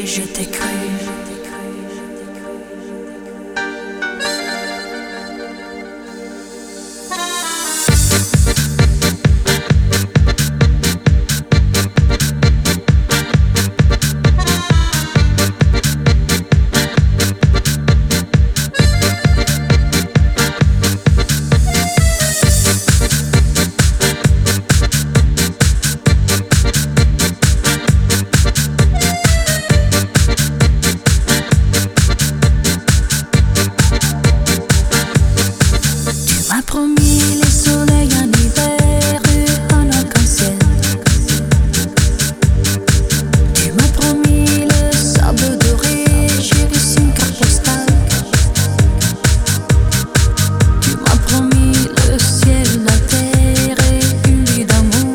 je t'ai cru. Promis les soleils en hiver et en arc-en-ciel. Tu m'as promis le sable doré, j'ai reçu une carte postale. Tu m'as promis le ciel, la terre et une vie d'amour.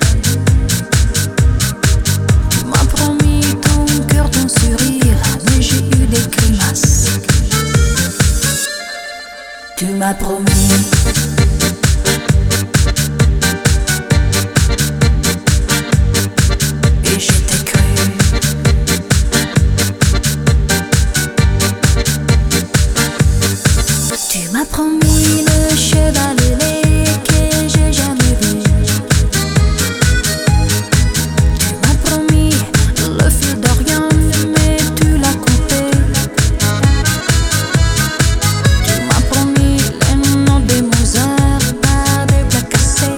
Tu m'as promis ton cœur, ton sourire, mais j'ai eu des grimaces. Tu m'as promis. Et je t'ai cru. Tu m'as promis le cheval ailé que j'ai jamais vu. Tu m'as promis le fil d'Orient, mais tu l'as coupé. Tu m'as promis les noms des Mozart, pas des plats cassés.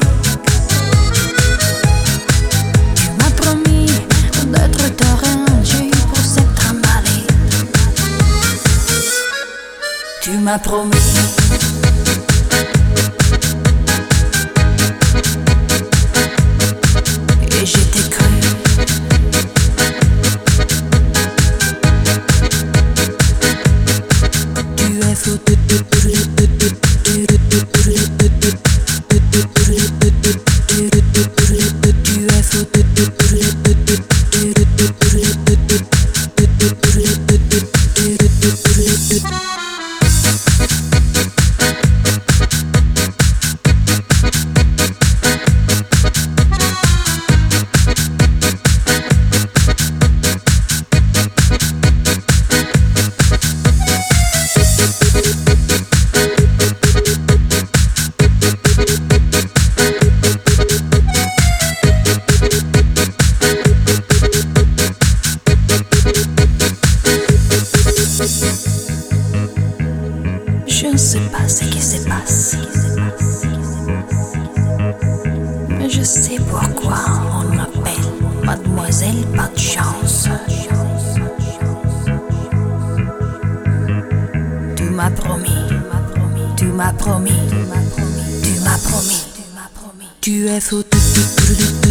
Tu m'as promis d'être ta reine, j'ai eu pour cette trimballée. Tu m'as promis. Et je t'ai cru. Tu es fou. Tu es fou. Je ne sais pas ce qui se passe, mais je sais pourquoi on m'appelle Mademoiselle Pas de Chance. Tu m'as promis, tu m'as promis, tu m'as promis, tu es fou.